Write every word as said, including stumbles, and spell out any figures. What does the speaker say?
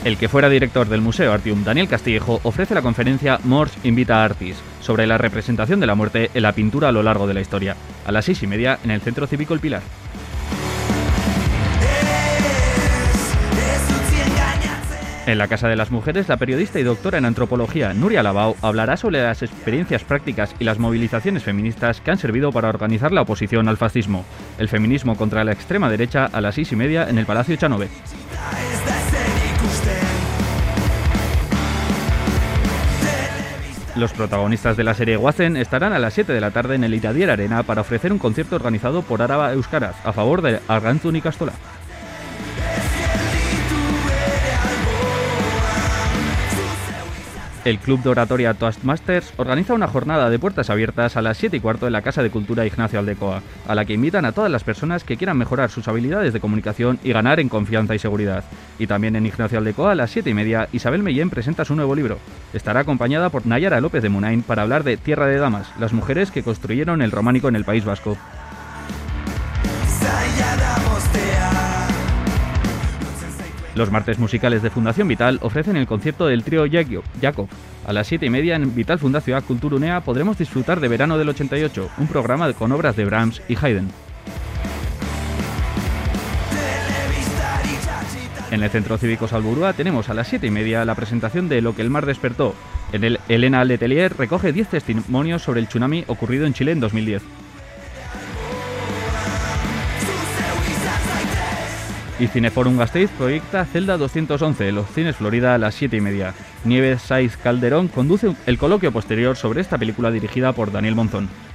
El que fuera director del Museo Artium, Daniel Castillejo, ofrece la conferencia Mors Invita Artis, sobre la representación de la muerte en la pintura a lo largo de la historia, a las seis y media en el Centro Cívico El Pilar. En la Casa de las Mujeres, la periodista y doctora en antropología Nuria Labao hablará sobre las experiencias prácticas y las movilizaciones feministas que han servido para organizar la oposición al fascismo. El feminismo contra la extrema derecha a las seis y media en el Palacio Chanove. Los protagonistas de la serie Guazen estarán a las siete de la tarde en el Iradier Arena para ofrecer un concierto organizado por Araba Euskaraz a favor de Argantzun Ikastola. El Club de Oratoria Toastmasters organiza una jornada de puertas abiertas a las siete y cuarto en la Casa de Cultura Ignacio Aldecoa, a la que invitan a todas las personas que quieran mejorar sus habilidades de comunicación y ganar en confianza y seguridad. Y también en Ignacio Aldecoa a las siete y media, Isabel Mellén presenta su nuevo libro. Estará acompañada por Nayara López de Munain para hablar de Tierra de Damas, las mujeres que construyeron el románico en el País Vasco. Los martes musicales de Fundación Vital ofrecen el concierto del trío Jacob. A las siete y media en Vital Fundación Culturunea podremos disfrutar de Verano del ochenta y ocho, un programa con obras de Brahms y Haydn. En el Centro Cívico Salburua tenemos a las siete y media la presentación de Lo que el mar despertó. En el Elena Letelier recoge diez testimonios sobre el tsunami ocurrido en Chile en dos mil diez. Y Cineforum Gasteiz proyecta Celda doscientos once en los Cines Florida a las siete y media. Nieves Saiz Calderón conduce el coloquio posterior sobre esta película dirigida por Daniel Monzón.